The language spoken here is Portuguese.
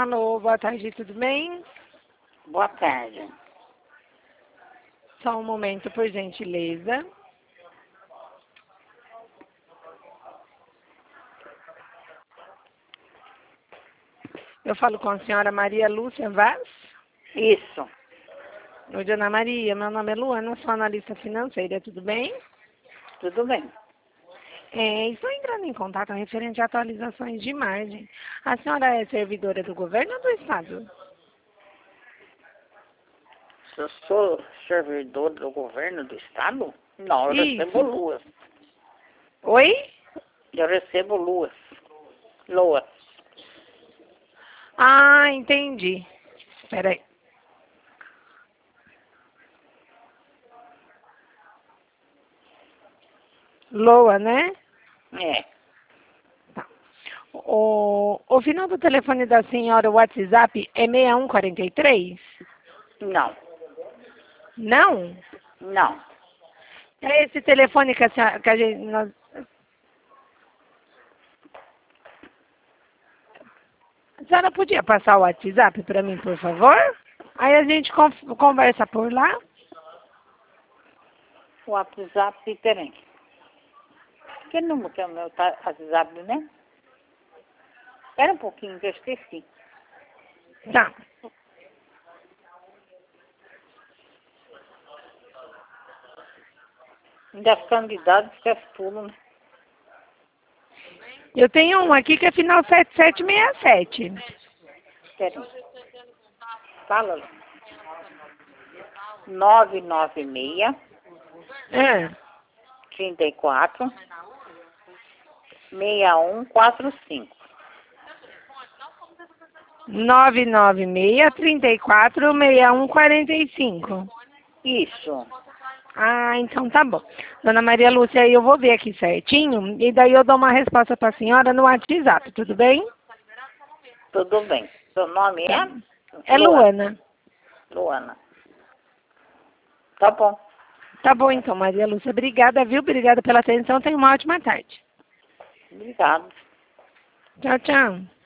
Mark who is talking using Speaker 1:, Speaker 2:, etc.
Speaker 1: Alô, boa tarde, tudo bem?
Speaker 2: Boa tarde.
Speaker 1: Só um momento, por gentileza. Eu falo com a senhora Maria Lúcia Vaz.
Speaker 2: Isso,
Speaker 1: Oi, dona Maria, meu nome é Luana, sou analista financeira, tudo bem?
Speaker 2: tudo bem.
Speaker 1: Estou entrando em contato referente a atualizações de margem. A senhora é servidora do governo ou do Estado?
Speaker 2: Se eu sou servidor do governo do estado? Não, eu recebo
Speaker 1: Isso.
Speaker 2: luas.
Speaker 1: Oi?
Speaker 2: Eu recebo luas. Lua.
Speaker 1: Ah, entendi. Espera aí. Loa, né?
Speaker 2: É,
Speaker 1: O final do telefone da senhora, o WhatsApp, é 6143?
Speaker 2: não,
Speaker 1: Não?
Speaker 2: não.
Speaker 1: É esse telefone que a senhora, que a gente, a senhora podia passar o WhatsApp para mim, por favor? Aí a gente conversa por lá.
Speaker 2: O WhatsApp, peraí. Que número que é o meu WhatsApp, né? Espera um pouquinho que eu esqueci.
Speaker 1: Tá.
Speaker 2: Ainda candidato esquece tudo, né?
Speaker 1: Eu tenho um aqui que é final 7767.
Speaker 2: Peraí. Fala, Lu. 996
Speaker 1: É.
Speaker 2: 34 6145.
Speaker 1: 996-34-6145.
Speaker 2: Isso.
Speaker 1: Ah, então tá bom. Dona Maria Lúcia, aí eu vou ver aqui certinho e daí eu dou uma resposta para a senhora no WhatsApp, tudo bem?
Speaker 2: Tudo bem. Seu nome
Speaker 1: Tá.
Speaker 2: é?
Speaker 1: É Luana.
Speaker 2: Luana. Tá bom.
Speaker 1: Tá bom então, Maria Lúcia. Obrigada, viu? Obrigada pela atenção. Tenha uma ótima tarde.
Speaker 2: Obrigado.
Speaker 1: Tchau, tchau.